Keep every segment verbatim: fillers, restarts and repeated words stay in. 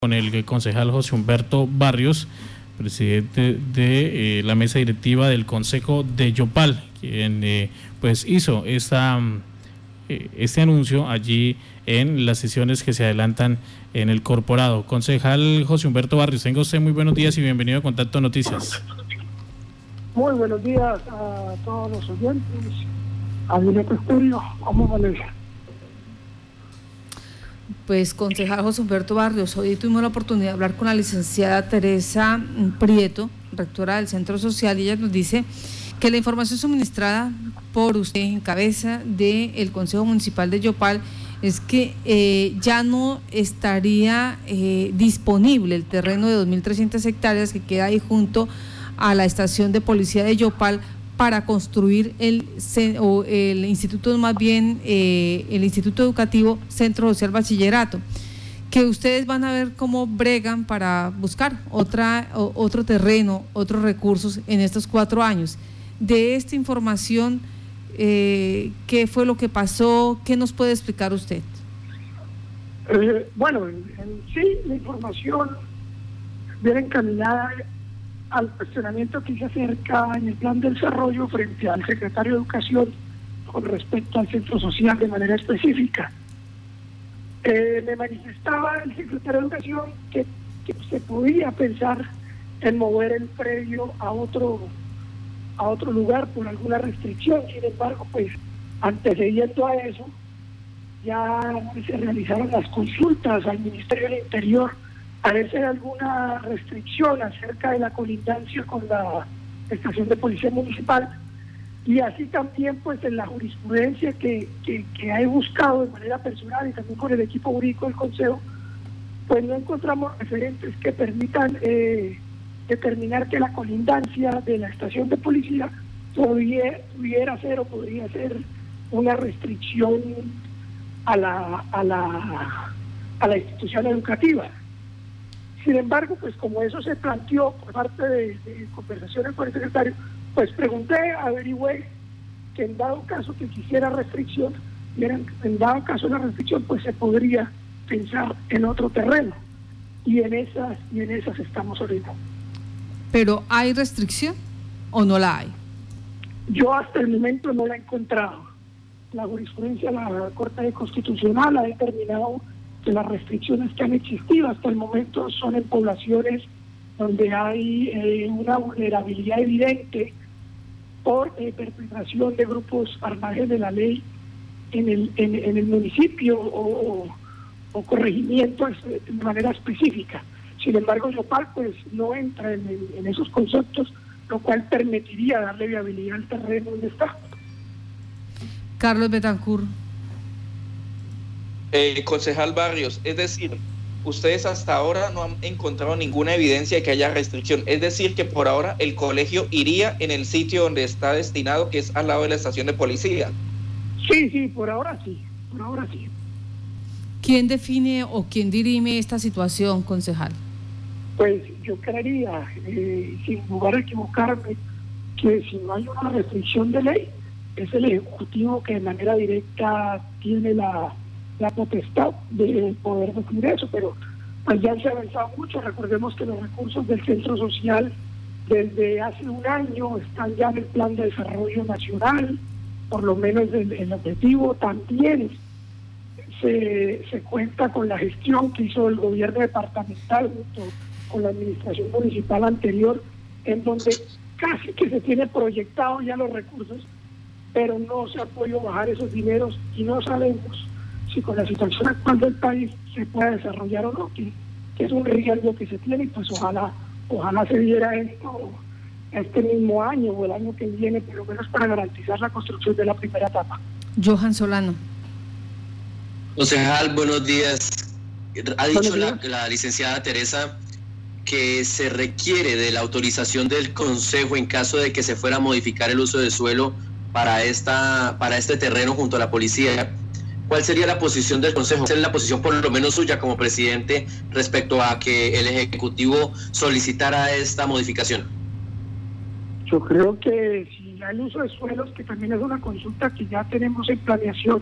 Con el concejal José Humberto Barrios, presidente de eh, la mesa directiva del Consejo de Yopal, quien eh, pues hizo esta, eh, este anuncio allí en las sesiones que se adelantan en el corporado. Concejal José Humberto Barrios, tenga usted muy buenos días y bienvenido a Contacto Noticias. Muy buenos días a todos los oyentes, a Directo Estéreo, ¿cómo amanece? Pues, concejal José Humberto Barrios, hoy tuvimos la oportunidad de hablar con la licenciada Teresa Prieto, rectora del Centro Social, y ella nos dice que la información suministrada por usted en cabeza del Consejo Municipal de Yopal es que eh, ya no estaría eh, disponible el terreno de dos mil trescientas hectáreas que queda ahí junto a la estación de policía de Yopal para construir el, o el instituto, más bien eh, el Instituto Educativo Centro Social Bachillerato, que ustedes van a ver cómo bregan para buscar otra, o, otro terreno, otros recursos en estos cuatro años. De esta información, eh, ¿qué fue lo que pasó? ¿Qué nos puede explicar usted? Eh, bueno, en, en sí, la información viene encaminada al cuestionamiento que se acerca en el plan de desarrollo frente al secretario de Educación con respecto al centro social de manera específica. Eh, me manifestaba el secretario de Educación que, que se podía pensar en mover el predio a otro, a otro lugar por alguna restricción. Sin embargo, pues antecediendo a eso, ya se realizaron las consultas al Ministerio del Interior a ver si hay alguna restricción acerca de la colindancia con la estación de policía municipal, y así también pues en la jurisprudencia que, que, que he buscado de manera personal y también con el equipo jurídico del Consejo, pues no encontramos referentes que permitan eh, determinar que la colindancia de la estación de policía podría, pudiera ser o podría ser una restricción a la, a la, a la institución educativa. Sin embargo, pues como eso se planteó por parte de, de conversaciones con el secretario, pues pregunté, averigüé que en dado caso que quisiera restricción, y en, en dado caso de la restricción, pues se podría pensar en otro terreno, y en esas y en esas estamos ahorita. ¿Pero hay restricción o no la hay? Yo hasta el momento no la he encontrado. La jurisprudencia de la Corte Constitucional ha determinado que las restricciones que han existido hasta el momento son en poblaciones donde hay eh, una vulnerabilidad evidente por eh, perpetración de grupos armados de la ley en el, en, en el municipio o, o, o corregimiento de manera específica. Sin embargo, Yopal pues no entra en, en, en esos conceptos, lo cual permitiría darle viabilidad al terreno donde está. Carlos Betancourt. Eh, concejal Barrios, es decir, ustedes hasta ahora no han encontrado ninguna evidencia de que haya restricción, es decir, que por ahora el colegio iría en el sitio donde está destinado, que es al lado de la estación de policía. Sí, sí, por ahora sí, por ahora sí. ¿Quién define o quién dirime esta situación, concejal? Pues yo creería, eh, sin lugar a equivocarme, que si no hay una restricción de ley, es el Ejecutivo que de manera directa tiene la la potestad de poder decidir eso, pero pues ya se ha avanzado mucho. Recordemos que los recursos del centro social desde hace un año están ya en el plan de desarrollo nacional, por lo menos el, el objetivo también se, se cuenta con la gestión que hizo el gobierno departamental junto con la administración municipal anterior, en donde casi que se tiene proyectado ya los recursos, pero no se ha podido bajar esos dineros y no sabemos si con la situación actual del país se puede desarrollar o no, que, que es un riesgo que se tiene, y pues ojalá, ojalá se diera esto este mismo año o el año que viene, por lo menos para garantizar la construcción de la primera etapa. Johan Solano. Concejal, buenos días. Ha dicho la, la licenciada Teresa que se requiere de la autorización del Consejo en caso de que se fuera a modificar el uso de suelo para, esta, para este terreno junto a la policía. ¿Cuál sería la posición del Consejo? ¿Cuál es la posición por lo menos suya como presidente respecto a que el Ejecutivo solicitara esta modificación? Yo creo que si el uso de suelos, que también es una consulta que ya tenemos en planeación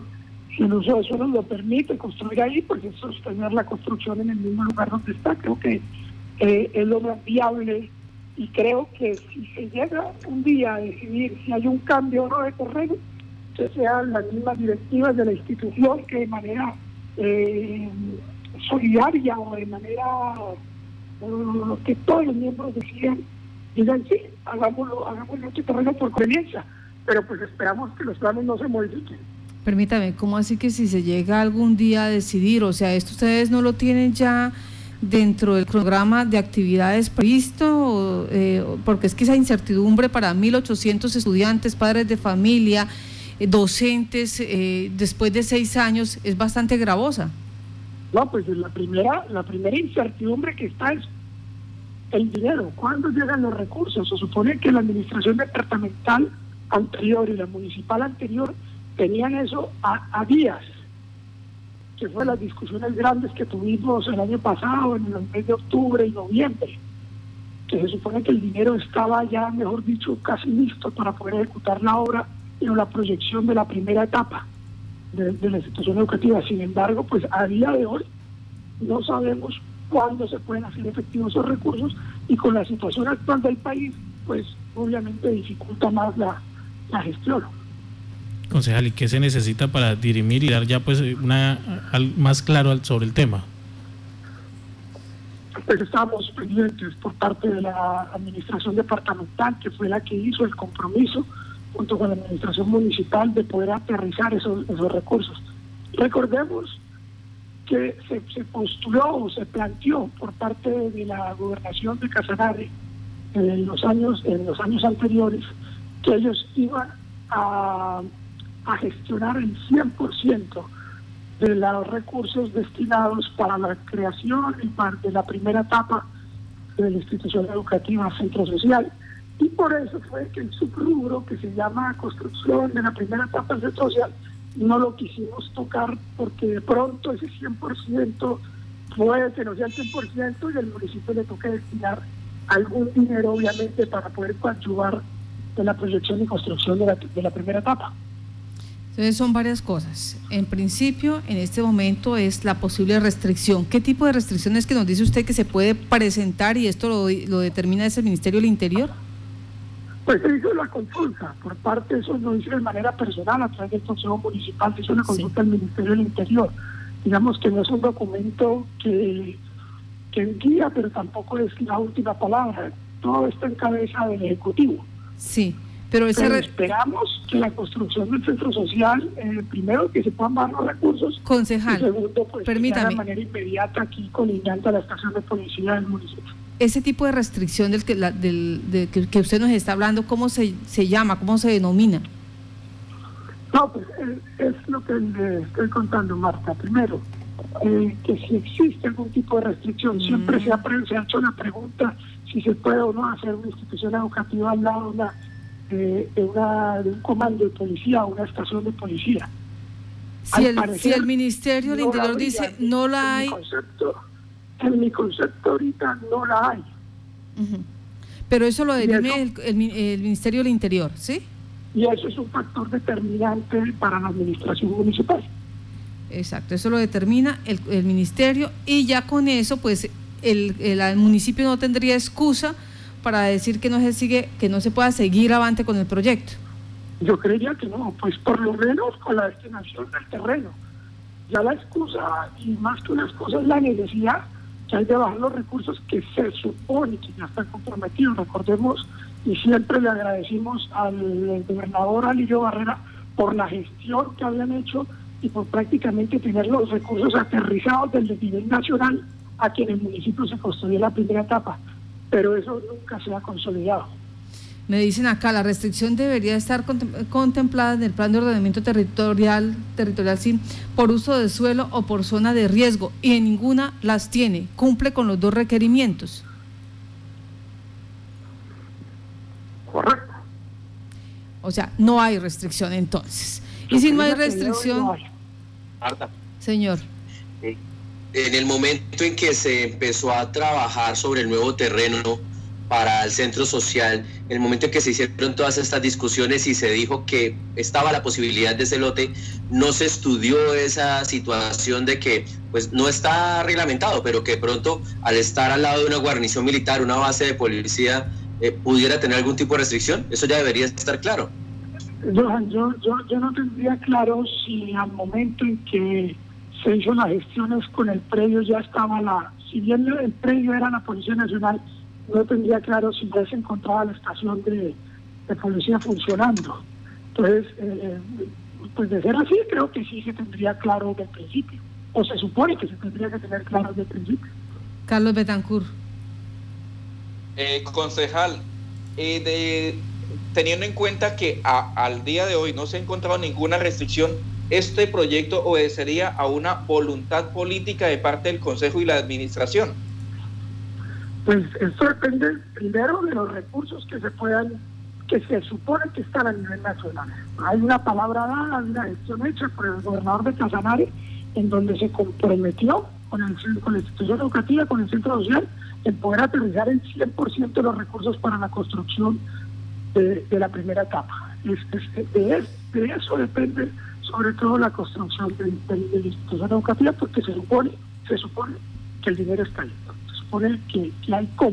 Si el uso de suelo lo permite construir ahí, pues es sostener la construcción en el mismo lugar donde está. Creo que eh, es lo más viable, y creo que si se llega un día a decidir si hay un cambio o no de terreno, que sean las mismas directivas de la institución que de manera eh, solidaria o de manera eh, que todos los miembros decidan, digan sí, hagámoslo, hagámoslo este terreno por conveniencia, pero pues esperamos que los planes no se modifiquen. Permítame, ¿cómo así que si se llega algún día a decidir? O sea, ¿esto ustedes no lo tienen ya dentro del programa de actividades previsto? Eh, porque es que esa incertidumbre para mil ochocientos estudiantes, padres de familia, eh, docentes, eh, después de seis años, es bastante gravosa. No, pues la primera, la primera incertidumbre que está es el dinero. ¿Cuándo llegan los recursos? Se supone que la administración departamental anterior y la municipal anterior tenían eso a, a días, que fueron las discusiones grandes que tuvimos el año pasado, en el mes de octubre y noviembre, que se supone que el dinero estaba ya, mejor dicho, casi listo para poder ejecutar la obra y la proyección de la primera etapa de, de la institución educativa. Sin embargo, pues a día de hoy no sabemos cuándo se pueden hacer efectivos esos recursos, y con la situación actual del país, pues obviamente dificulta más la, la gestión. Concejal, ¿y qué se necesita para dirimir y dar ya pues una al, más claro sobre el tema? Pues estamos pendientes por parte de la administración departamental, que fue la que hizo el compromiso junto con la administración municipal de poder aterrizar esos, esos recursos. Recordemos que se, se postuló o se planteó por parte de la gobernación de Casanare en los años, en los años anteriores, que ellos iban a a gestionar el cien por ciento de los recursos destinados para la creación y para de la primera etapa de la institución educativa Centro Social. Y por eso fue que el subrubro, que se llama construcción de la primera etapa del Centro Social, no lo quisimos tocar, porque de pronto ese cien por ciento puede que no sea el cien por ciento y el municipio le toque destinar algún dinero, obviamente, para poder coadyuvar en la proyección y construcción de la, de la primera etapa. Entonces son varias cosas. En principio, en este momento es la posible restricción. ¿Qué tipo de restricciones que nos dice usted que se puede presentar y esto lo, lo determina ese Ministerio del Interior? Pues se hizo la consulta, por parte de eso lo hizo de manera personal a través del Consejo Municipal, se hizo una consulta sí. al Ministerio del Interior. Digamos que no es un documento que, que guía, pero tampoco es la última palabra. Todo está en cabeza del Ejecutivo. Sí. Pero, ese Pero re... esperamos que la construcción del centro social, eh, primero, que se puedan dar los recursos. Concejal, y segundo, pues, permítame. de manera inmediata aquí colindante a la estación de policía del municipio. Ese tipo de restricción del que, la, del, de, que, que usted nos está hablando, ¿cómo se, se llama? ¿Cómo se denomina? No, pues es, es lo que le estoy contando, Marta. Primero, eh, que si existe algún tipo de restricción, mm. siempre se ha, se ha hecho la pregunta si se puede o no hacer una institución educativa al lado de una De, de, una, de un comando de policía o una estación de policía. Si, el, parecer, si el Ministerio del no Interior habría, dice no la en hay... Mi concepto, en mi concepto ahorita no la hay. Uh-huh. Pero eso lo dirime el, el, el Ministerio del Interior, ¿sí? Y eso es un factor determinante para la administración municipal. Exacto, eso lo determina el, el Ministerio, y ya con eso pues el, el, el municipio no tendría excusa para decir que no se sigue, que no se pueda seguir avante con el proyecto. Yo creería que no, pues por lo menos con la destinación del terreno. Ya la excusa, y más que una excusa, es la necesidad que hay de bajar los recursos que se supone que ya están comprometidos. Recordemos, y siempre le agradecimos al gobernador Alirio Barrera por la gestión que habían hecho y por prácticamente tener los recursos aterrizados desde el nivel nacional a que en el municipio se construyó la primera etapa. Pero eso nunca se ha consolidado. Me dicen acá, la restricción debería estar contemplada en el plan de ordenamiento territorial, territorial sí, por uso de suelo o por zona de riesgo, y en ninguna las tiene. Cumple con los dos requerimientos. Correcto. O sea, no hay restricción entonces. Y si no hay restricción... Marta. Señor. En el momento en que se empezó a trabajar sobre el nuevo terreno, para el centro social. En el momento en que se hicieron todas estas discusiones y se dijo que estaba la posibilidad de ese lote, no se estudió esa situación de que pues no está reglamentado, pero que pronto al estar al lado de una guarnición militar, una base de policía, eh, pudiera tener algún tipo de restricción. Eso ya debería estar claro. Johan, yo, yo, yo no tendría claro si al momento en que se hizo las gestiones con el predio ya estaba la, si bien el predio era la Policía Nacional, no tendría claro si ya se encontraba la estación de, de policía funcionando. Entonces, eh, pues de ser así, creo que sí se tendría claro desde el principio, o se supone que se tendría que tener claro desde el principio. Carlos Betancourt. Eh, concejal, eh, de, teniendo en cuenta que a, al día de hoy no se ha encontrado ninguna restricción, ¿este proyecto obedecería a una voluntad política de parte del Consejo y la Administración? Pues esto depende primero de los recursos que se puedan, que se supone que están a nivel nacional. Hay una palabra dada, hay una gestión hecha por el gobernador de Casanare, en donde se comprometió con, el, con la institución educativa, con el centro social, en poder aterrizar el cien por ciento de los recursos para la construcción de, de la primera etapa. Es, es, de, de eso depende sobre todo la construcción de, de, de la institución educativa, porque se supone, se supone que el dinero está ahí. Por el que, que hay cómo.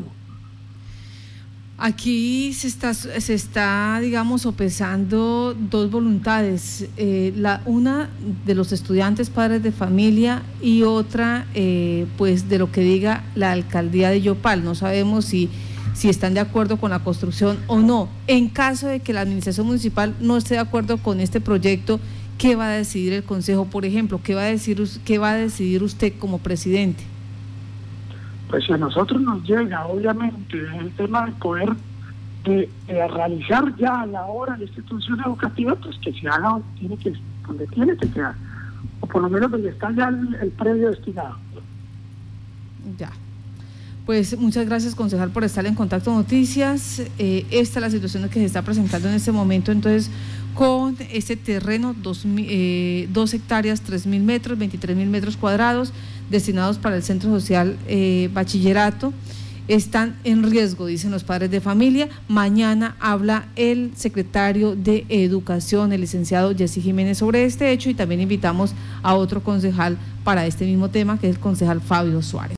Aquí se está, se está, digamos, sopesando dos voluntades, eh, la una de los estudiantes, padres de familia, y otra, eh, pues, de lo que diga la alcaldía de Yopal. No sabemos si, si están de acuerdo con la construcción o no. En caso de que la administración municipal no esté de acuerdo con este proyecto, ¿qué va a decidir el consejo, por ejemplo? ¿Qué va a decir, qué va a decidir usted como presidente? Pues si a nosotros nos llega, obviamente, el tema de poder de, de realizar ya a la hora la institución educativa, pues que se haga donde tiene que, donde tiene que quedar, o por lo menos donde está ya el, el predio destinado. Ya. Pues muchas gracias, concejal, por estar en Contacto Noticias. Eh, esta es la situación que se está presentando en este momento, entonces, con este terreno, dos, eh, dos hectáreas, tres mil metros, veintitrés mil metros cuadrados, destinados para el Centro Social eh, Bachillerato, están en riesgo, dicen los padres de familia. Mañana habla el secretario de Educación, el licenciado Jessy Jiménez, sobre este hecho, y también invitamos a otro concejal para este mismo tema, que es el concejal Fabio Suárez.